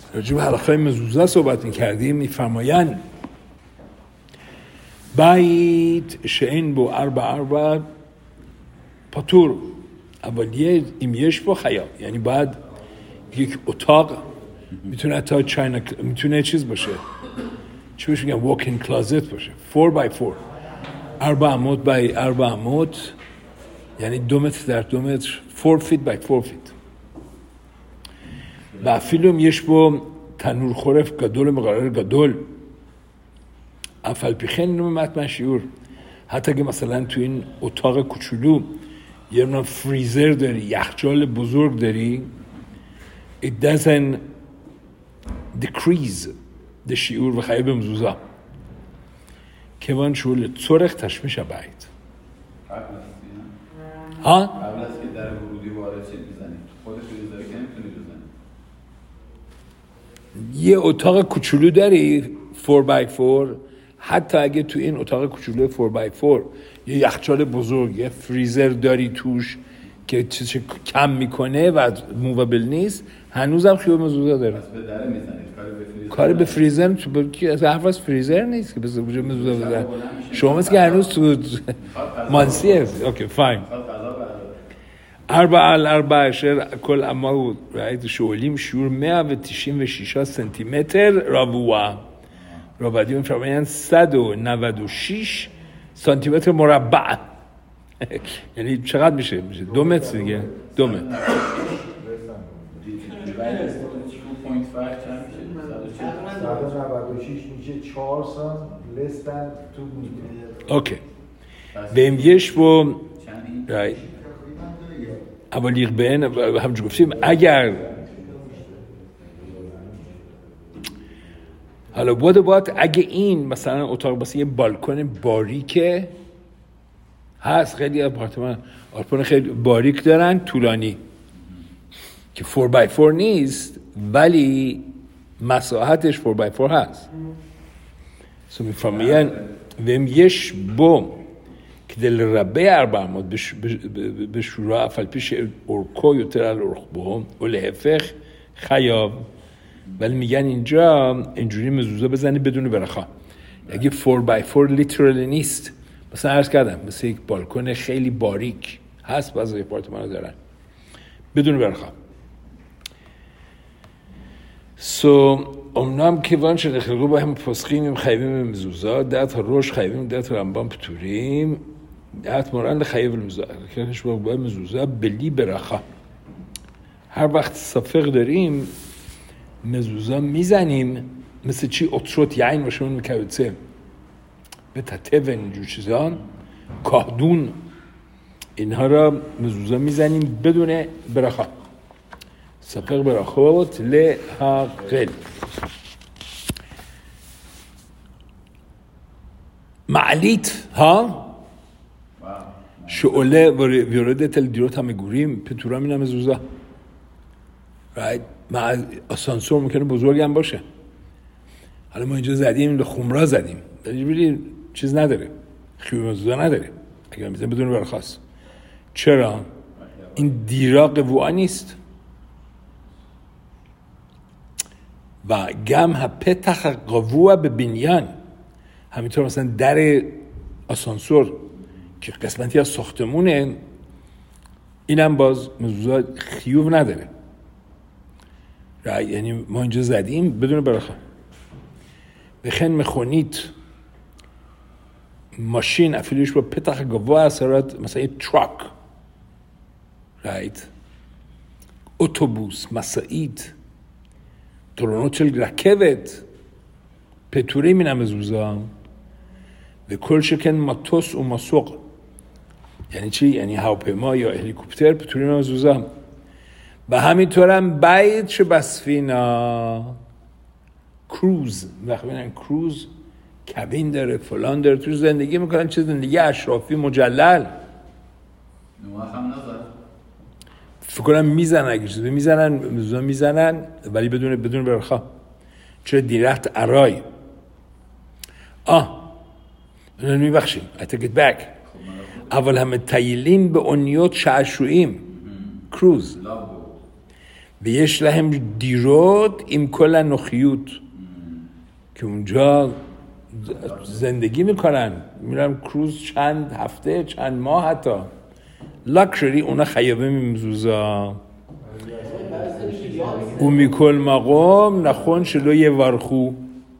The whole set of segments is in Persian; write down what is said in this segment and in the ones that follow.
راجع به حلقه مزوزه صحبت میکردیم. میفرمایند بایت شئین بو اربع پاتور اولیه ایمیش با خیاب، یعنی باید یک اتاق میتونه حتی میتونه چیز باشه، چی بهش میگن walk in closet باشه، 4x4 4 عمود by 4 عمود، یعنی 2 متر در 2 متر 4 feet by 4 feet. و فیلم یش با تنور خورف گدول مقرر گدول افل پیخن نوم متن شیور. حتی که مثلا تو این اتاق کوچولو یه نوع فریزر داری، یخچال بزرگ داری، it doesn't decrease the شیور و خیلی بمزوزا که وان شول صورخ تشمیش باید ها؟ قبل از که در ورودی وارد شید میزنید خود فریزر که نمیتونی بزنید. یه اتاق کوچولو داری 4x4، حتی اگه تو این اتاق کوچولو 4x4 یه یخچال بزرگ، یه فریزر داری توش که چیزش کم میکنه و مووابل نیست، هنوزم خیابون مزوزا داره. پس به در میزنید، کاری به فریزر از حرف از فریزر نیست که بذار مزوزا بزن. شما مثل که هنوز تو مانسیه. اوکی فاین. اربع شهر کل اما رایت شولیم شور 196 سانتیمتر ربوع. ربعی میفرمایند 196 سانتیمتر مربع. یعنی چقدر میشه؟ 2 متر دیگه. 2 متر. 2.5 196 میشه 4 سانت less than 2 میتر. اوکی. بهم یش با رایت اولیق بین همونجور گفتیم اگر حالا بود اگه این مثلا اتاق بسید یه بالکن باریکه هست، خیلی آپارتمان خیلی باریک دارن طولانی که 4x4 نیست ولی مساحتش 4x4 هست. سو میفهمین ویم یش بوم که دل ربه 4 عمود به شروع افل پیش ارکو یوتر الارخ بهم و لحفق خیاب، ولی میگن اینجا اینجوری مزوزه بزنی بدون برخا. اگه 4x4 لیترالی نیست، مثلا عرض کردم مثل یک بالکن خیلی باریک هست بعضی آپارتمان ها دارن بدون برخا. امنام که وان شده خلقو با هم پسخینیم خیبیم مزوزا ده تا روش خیبیم ده تا رنبان پتوریم ده موران خیب المزوزا که با مزوزا بلی برخا. هر وقت صفق داریم مزوزا میزنیم مثل چی اتروت یعین و شمون میکویتسه به تتون اینجور چیزان کهدون اینها را مزوزا میزنیم بدون برخا. صفق برخوت لحقل معلیت ها شعله ویرده تل دیروت همه گوریم پتورا می نمه زوزا مع آسانسور ممکنه بزرگ هم باشه. حالا ما اینجا زدیم لخمرا زدیم ولی چیز نداره، خیوب زوزا نداره اگر میزن بدون برخواست. چرا؟ این دیراق وعا نیست و گم ها پتخ قووه به بنیان. همینطور مثلا در آسانسور که قسمتی از ساختمونه اینم باز مزوزا خیوب نداره. یعنی ما اینجا زدیم بدون برخواه. بخن مخونیت ماشین افیلیش با پتخ قووه اثرات مثلا یه تراک اتوبوس مساعید ترونوچل رکبت پتوری می نمزوزا و کل شکن ماتوس و مسوق. یعنی چی؟ یعنی هواپیما یا هلیکوپتر پتوری می نمزوزا. و همینطور هم باید چه بسفینا کروز وقت بینن کروز کابین داره فلان داره توش زندگی میکنن، چه زندگی اشرافی مجلل. فکر کنم میزنن اگه چیزی میزنن ولی بدون برخا. چرا دیرت ارای میبخشیم I take it back. اول همه تایلین به اونیوت شعشویم کروز ויש להם דירות עם כל הנוחיות که اونجا زندگی میکنن، میرن کروز چند هفته چند ماه حتی لاکشری. اونا خیابه میمزوزا و میکل مقام نخون شلو یه ورخو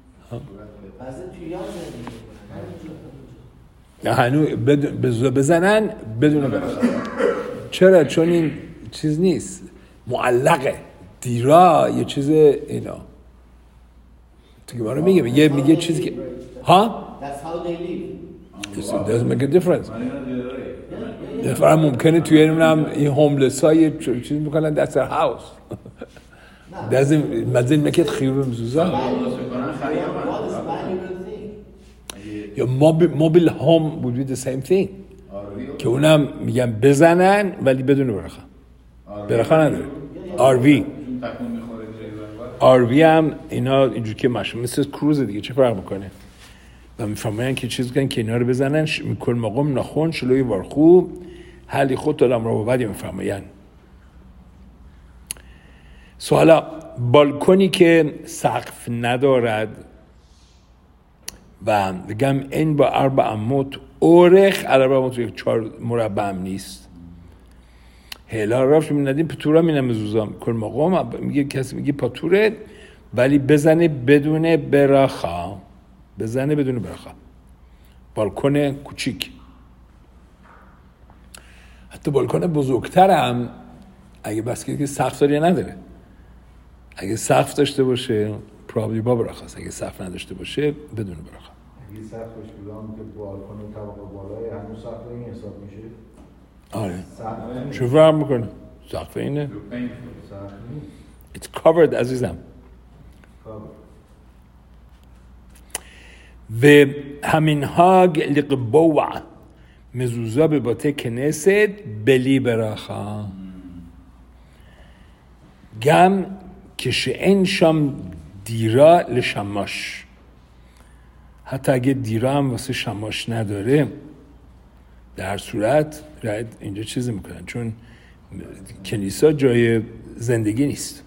هنو بزنن بدون برخ. چرا؟ چون این چیز نیست، معلقه. دیرا یه چیز اینا تو که بارو میگه چیزی که ها That's how they live. it doesn't make a difference. دفعه ممکنه توی این هوملس های چیز میکنن that's their house. doesn't make it خیوب مزوزا. یا موبیل هوم would be the same thing که اونم میگن بزنن ولی بدون برخه. برخه نداره. RV هم اینا اینجور که ماشین مثل کروز دیگه چه فرق میکنه؟ و میفهمن که چیز کن که اینا رو بزنن میکل مقام نخون شلوی ورخو حالی خود دارم رو بعدی میفهمن. حالا بالکنی که سقف ندارد و بگم این با 4 امود اورخ 4 امود یک 4 مربع هم نیست. هلا رفت میندیم پتورا مینم زوزام کل مقام میگه کسی میگه پتوره ولی بزنه بدون براخا. بالکن کوچیک. حتی بالکن بزرگتر هم اگه بس که سقف داره نداره. اگه سقف داشته باشه پرابلی با براخاست، اگه سقف نداشته باشه بدون براخا. اگه سقفش بودم که بالکن طبقه بالای هنوز سقف این حساب میشه. آره چه فرق میکنه؟ سقف اینه It's covered عزیزم. و همین هاگ لقبوع مزوزا به باته کنست بلی براخا گم کشعین شام دیرا لشماش. حتی اگه دیرا هم واسه شماش نداره در صورت راید اینجا چیزی میکنن چون کنیسا جای زندگی نیست.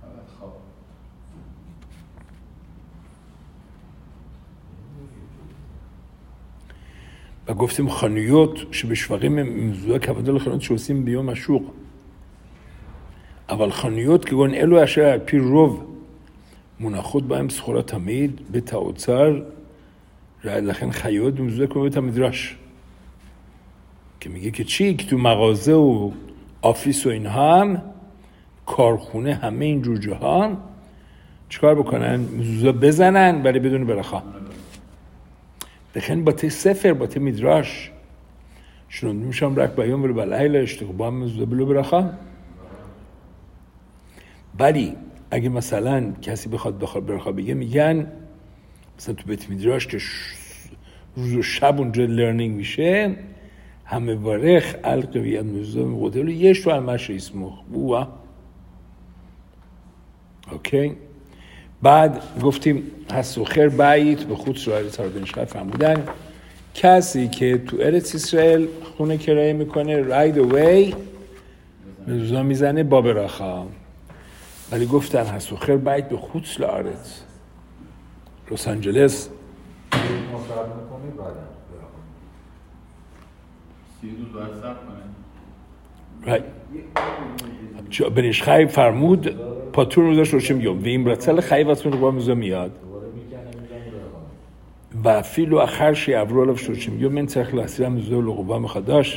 و گفتیم خانیوت شبشوقی ممزوده کفادل خانیوت شوسیم بیو مشوق. اول خانیوت که گون الو اشار پیر رو مناخود با هم سخورا تمید به تاوتسر راید لخن خیوت ممزوده کنه به تمیدراش که میگه که چی که تو مغازه و آفیس و اینها هم کارخونه همه این جوجه ها چیکار بکنن؟ مزوزا بزنن ولی بدون برخا. بخن با ته سفر با ته میدراش شنون میشم رک بیان ولی بلایل اشتغل با هم مزوزا بلو برخا. ولی اگه مثلا کسی بخواد برخا بگه میگن مثلا تو بیت میدراش که روز و شب اونجا لرنینگ میشه همه وارخ القویت مزوزا مقدلو یه شو المش اسمخ بوا. اوکی. بعد گفتیم حسوخر بعید به خود سواری تاردنشقه فرمودن کسی که تو ارث اسرائیل خونه کرایه میکنه راید اوی مزوزا میزنه با براخا. ولی گفتن حسوخر بعید به خود سواری لس آنجلس مصرف میکنه بعدم 30 روز باید صبر کنه. بنش خیب فرمود پاتور میذاش روشم یوم و این براتل خیبتون رو با میزا میاد و فیلو اخرشی اورولف شروشم یوم من ترخ لحصیرم میزا و لغوبا میخواد داشت.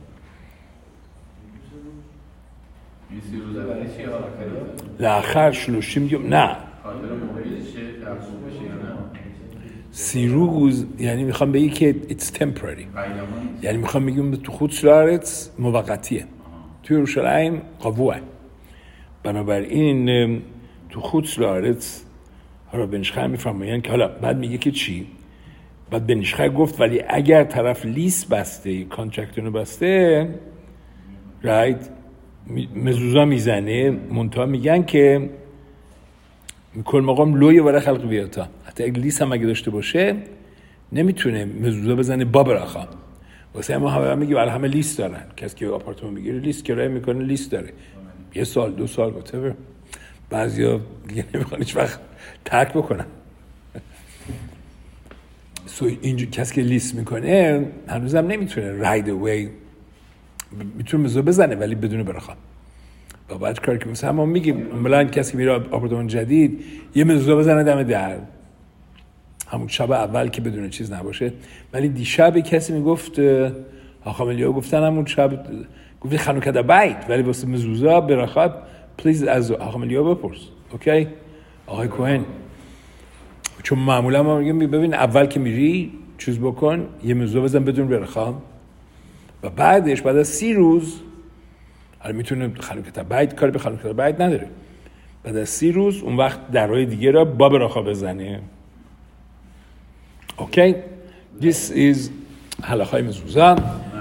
این 30 روز اولی چیه حالا کنید؟ لآخر شلوشیم یوم نه خاطر موقعیت چیه ترسون بشه یا نه؟ 30 روز یعنی میخوام بگی که it's temporary یعنی میخوام بگیم تو خود سلارت موقتیه توی یروشلایم قووه. بنابراین تو خود سلارت حالا بنشخه میفرماین که حالا بعد میگه که چی؟ بعد بنشخه گفت ولی اگر طرف لیست بسته کانترکتونو بسته رایت مزوزا میزنه منتها میگن که کل مقام لوی وره خلق بیاتا حتی اگه لیست هم اگه داشته باشه نمیتونه مزوزا بزنه با براخا. واسه ما همه میگه ولی همه لیست دارن. کسی که آپارتمان میگیره لیست کرایه میکنه لیست داره 1 سال 2 سال whatever. بعضیا دیگه نمیخوان هیچ وقت ترک بکنن. اینجور کسی که لیست میکنه هنوزم نمیتونه راید اوی میتونه مزو بزنه ولی بدون برخواب. با بعد کاری که مثلا ما میگیم عملاً کسی که میره آپارتمان جدید یه مزو بزنه دم در همون شب اول که بدون چیز نباشه. ولی دیشب کسی میگفت آقا ملیو گفتن همون شب گفت خانوکه بیت ولی واسه مزوزا برخواب پلیز از آقا ملیو بپرس. اوکی آقای کوهن، چون معمولا ما میگیم ببین اول که میری چیز بکن یه مزو بزن بدون برخواب و بعدش بعد از 30 روز حالا میتونه خانوکه بیت کاری به خانوکه بیت نداره، بعد از 30 روز اون وقت درهای دیگه را با برخواب بزنه. اوکی this is حلقه‌های مزوزا.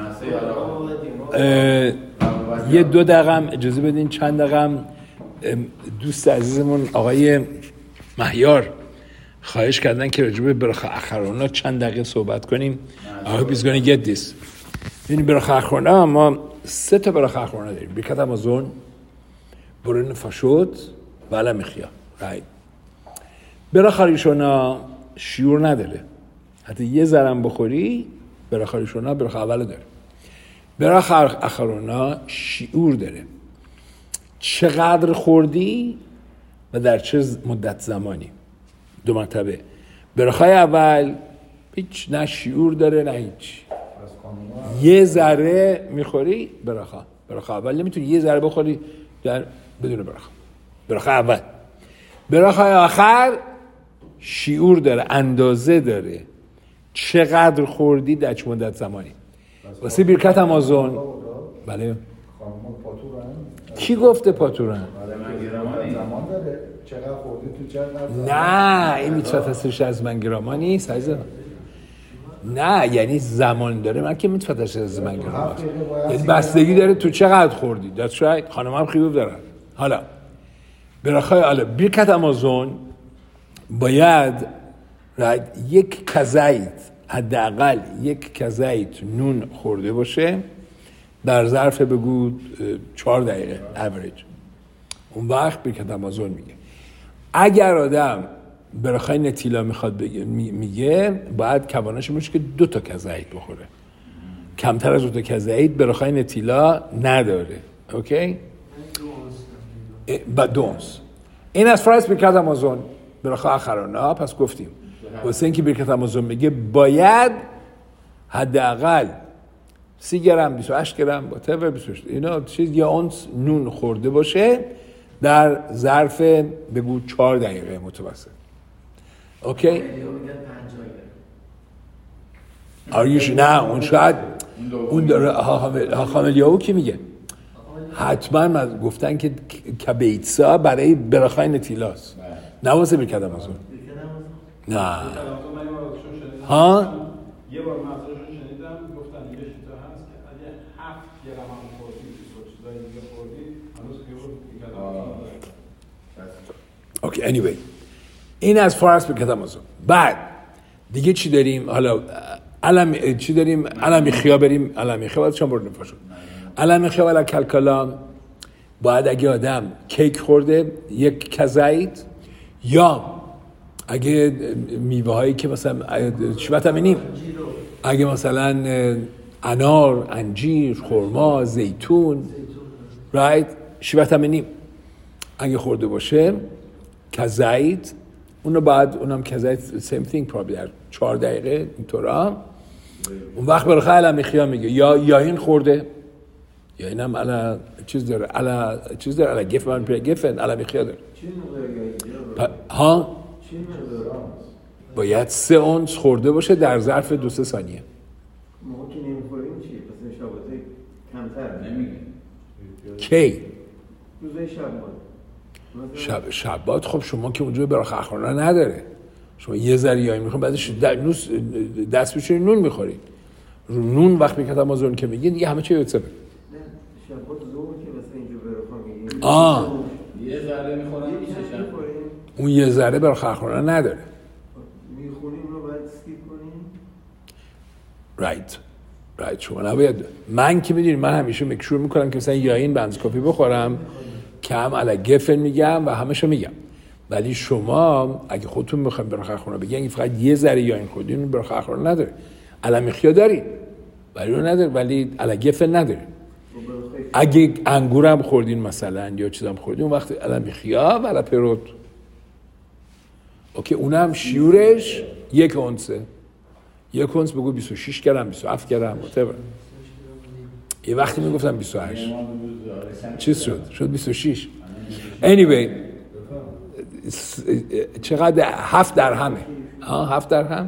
یه 2 دقیقه هم اجازه بدین، چند دقیقه هم دوست عزیزمون آقای مهیار خواهش کردن که راجع به برخه اخرانا چند دقیقه صحبت کنیم. I hope he's going to get this. یعنی برخه اخرانا ما 3 تا برخه اخرانا داریم، برکت امازون، برون فاشوت و علم خیا. برخه ریشونا شیور نداره، حتی یه ذرم بخوری برخه ریشونا برخه اول داره. برخه اخرانا شیور داره، چقدر خوردی و در چه مدت زمانی. 2 مرتبه. برخه اول هیچ نه شیور داره نه هیچ، یه ذره میخوری برخه اول نمیتونی یه ذره بخوری در بدون برخه اول. برخه آخر شیور داره، اندازه داره، چقدر خوردی در چه مدت زمانی. واسه برکت امازون بله کی گفته پاتورن؟ زمان داره چقدر خوردی تو چقدر نه این میتوت هستش از من گرامانی سایزه نه یعنی زمان داره، من که میتوت هستش از من گرامانی یعنی بستگی داره تو چقدر خوردی. that's right. خانم هم خیوب دارن. حالا برکت امازون باید یک کزایت حداقل 1 کزایت نون خورده باشه در ظرف بگو 4 دقیقه اوریج. اون وقت برکت امازون میگه. اگر آدم برخای نتیلا میخواد میگه باید کوانش باشه که 2 تا کزایت بخوره، کمتر از 2 تا کزایت برخای نتیلا نداره. اوکی با دونس این از فرایس برکت امازون برخای اخرانا. پس گفتیم واسه اینکه برکت امازون میگه باید حداقل 30 گرم 28 گرم whatever 28 اینا چیز یا اونس نون خورده باشه در ظرف بگو 4 دقیقه متوسط. اوکی آریش نه اون شاید اون داره خاملیاو کی میگه حتما من گفتن که کبیتسا برای برخای نتیلاست نه واسه برکت امازون. نه ها یه بار مزارشون شنیدم گفتن یه شیطه هست که اگه 7 گرم هم خوردی تو چیزایی دیگه خوردی هنوز خیلی اوکی anyway این از فارس برکت امازون. بعد دیگه چی داریم؟ حالا چی داریم؟ علمی خیا بریم. علمی خیا باید چون برد نفاشون علمی خیا ولی کلکلا باید اگه آدم کیک خورده 1 کزایت یا اگه میوه هایی که مثلا شبتمینیم اگه مثلا انار، انجیر، خرما، زیتون شبتمینیم اگه خورده باشه کزایت اونو بعد اونم کزایت same thing probably در 4 دقیقه اینطورا. اون وقت برخه علمی خیا میگه یا این خورده یا اینم علا چیز داره علا گفن علمی خیا داره ها باید 3 اونس خورده باشه در ظرف 2-3 ثانیه. ما که نمیخوریم چی؟ پس شباته کمتر نمیگه کی؟ روزای شبات خب شما که اونجا برخه اخرانا نداره، شما یه ذره یایی میخورید بعدش دست بشونید نون میخورید. نون وقت برکت امازون که میگه دیگه همه چی یوتسه نه شبات ظهر که مثلا اینجا برخه میگه یه ذره میخورم اون یه ذره برخه اخرانا نداره. میخونیم رو باید اسکیپ کنیم. رایت شما نباید. من که میدونی من همیشه مکشور میکنم که مثلا یا این بنز کافی بخورم کم علگفن میگم و همشو میگم. ولی شما اگه خودتون میخواین برای خونه بگین فقط یه ذره یا این خودین برای خونه نداره. علمیخیا داری ولی رو نداره، ولی علگفن نداره. اگه انگورم خوردین مثلا یا چیزام خوردین اون وقت علمیخیا و علپروت اوکی، اونم شیورش 1 اونسه. 1 اونس بگو 26 گرم 27 گرم whatever. یه وقتی میگفتم 28 چیز شد 26. anyway چقدر 7 درهمه 7 درهم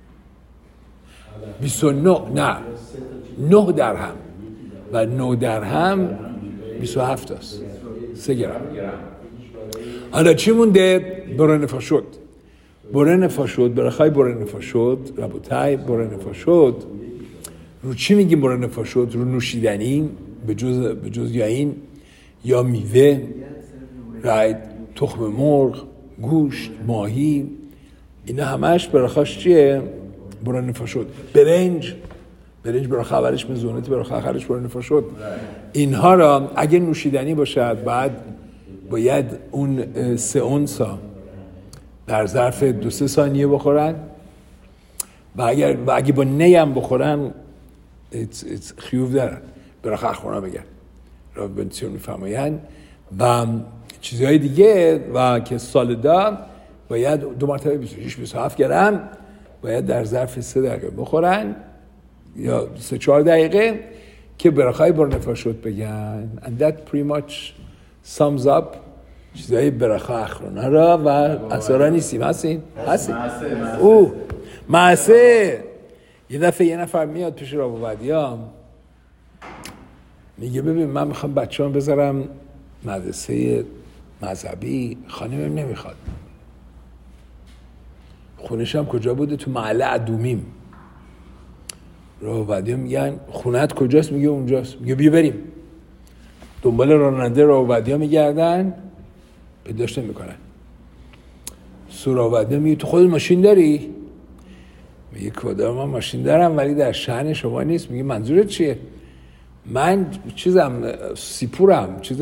29 نه 9 درهم و 9 درهم 27 است 3 گرم. حالا چی مونده؟ برای نفاشد برخای برای نفاشد ربوتای برای نفاشد رو چی میگیم؟ برای نفاشد رو نوشیدنی به جز یا این یا میوه رایت، تخم مرغ، گوشت، ماهی، اینا همش برخاش چیه؟ برای نفاشد. برنج برخ اولش مزونتی برخ آخرش برای نفاشد. اینها را اگه نوشیدنی باشد باید اون 3 اونسا در ظرف 2-3 ثانیه بخورن و اگه با نیم بخورن خیوف دارن. برای خرخونا بگن را بنسیون میفرماین و چیزهای دیگه و که سالدا باید 2 مرتبه 26-27 گرم باید در ظرف 3 دقیقه بخورن یا 3-4 دقیقه که برخای بر نفاشد بگن. and that pretty much sums up چیزهای برخا اخرونه را و اثرا نیستیم. هستین؟ معسه. یه دفعه یه نفر میاد پیش راوبدیا میگه ببین من میخوام بچه‌ام بذارم مدرسه مذهبی، خانمم نمیخواد. خونش هم کجا بوده؟ تو محله ادومیم. راوبدیا میگن خونت کجاست؟ میگه اونجاست. میگه بیا بریم. دنبال راننده راوبدیا میگردن پیداش نمیکنن. راوبدیا میگه تو خود ماشین داری؟ میگه کدام من ماشین دارم ولی در شأن شما نیست. میگه منظورت چیه؟ من چیزم سیپورم چیز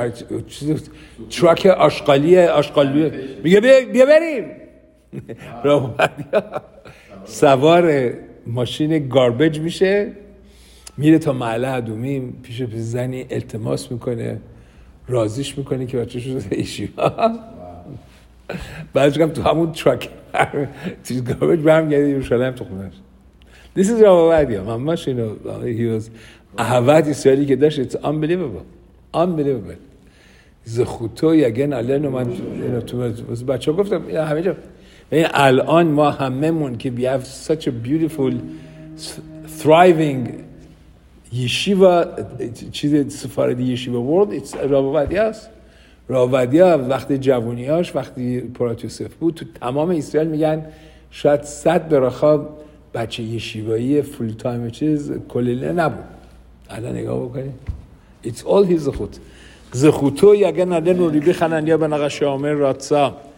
تراک آشغالیه. میگه بیا بریم. راوبدیا سوار ماشین گاربیج میشه میره تا محله ادومیم پیش زنی التماس میکنه راضیش میکنه که بچه‌ش رو ایشیوا بعدش گفت تو همون تراک چیز گاربیج برمیگرده یروشلم تو خونه‌اش. This is راوبدیا. ماماش اینو he was احوت اسرائیلی که داشت. It's unbelievable. زخوتو یگن علنو من تو بچه‌ها گفتم همه جا. این الان ما هممون که we have such a beautiful thriving یشیوا چیز سفارتی یشیوا world it's راوبدیا وقتی جوونیاش وقتی پراتیوسف بود تو تمام اسرائیل میگن شاید 100 برخا بچه یشیوایی فول تایم چیز کلیله نبود. الان نگاه بکنید it's all his زخوتو یگن علنو ریبی خننیا بنقش شامر راتسا